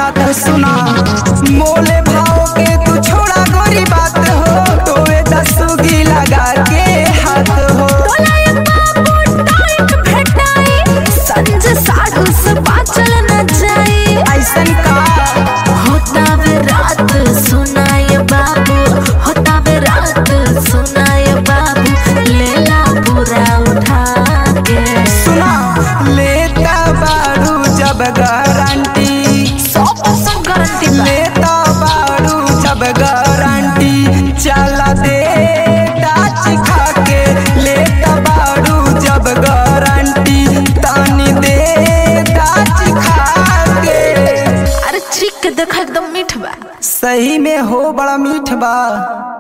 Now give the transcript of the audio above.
बात सुना, मोले भाव के तू छोड़ा गोरी बात हो, तोवे दसुगी लगा के हाथ हो। संज साढ़ू से बाचल न जाई, ऐसन का होता वे रात सुनाय बाबू, होता वे रात सुनाय बाबू, लेला पूरा उठा के। सुना लेता बारू जब गारंटी, 100% गारंटी लेता बारू जब गारंटी, चला दे टाच खा के, लेता बारू जब गारंटी, तानी दे टाच खा के। अरे चिक देखा एकदम मीठ बा, सही में हो बड़ा मीठ बा।